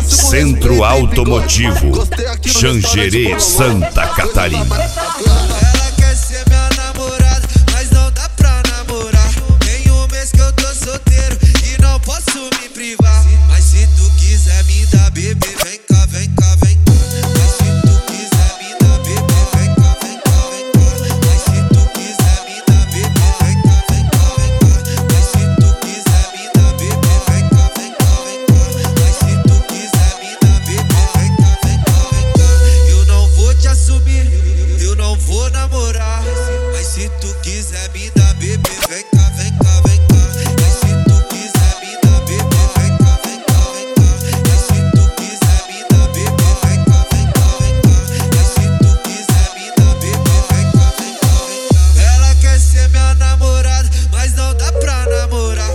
Centro Automotivo, Xanxerê, Santa Catarina. Ela quer ser minha namorada, mas não dá pra namorar. Tem um mês que eu tô solteiro e não posso me privar. Mas se tu quiser me dar bebê, vem cá, vem cá, vem cá. Mas se tu quiser me dar bebê, vem cá, vem cá, vem cá. Mas se tu quiser me dar bebê, vem cá, vem cá, vem cá. Mas se tu quiser me dar bebê, vem cá, vem cá, vem cá. Mas se tu quiser me dar bebê, vem cá, vem cá, vem cá. Eu não vou te assumir, eu não vou namorar. Mas se tu quiser me dar bebê, vem cá, vem cá, vem cá. Mas se tu quiser me dar bebê, vem cá, vem cá, vem cá. Mas se tu quiser me dar bebê, vem cá, vem cá, vem cá. Mas se tu quiser me dar bebê, vem cá, vem cá, vem cá. Ela quer ser minha namorada, mas não dá pra namorar.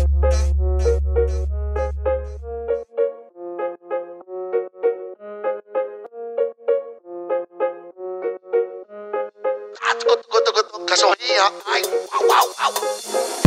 Cachorrinha, ai, au, au, au.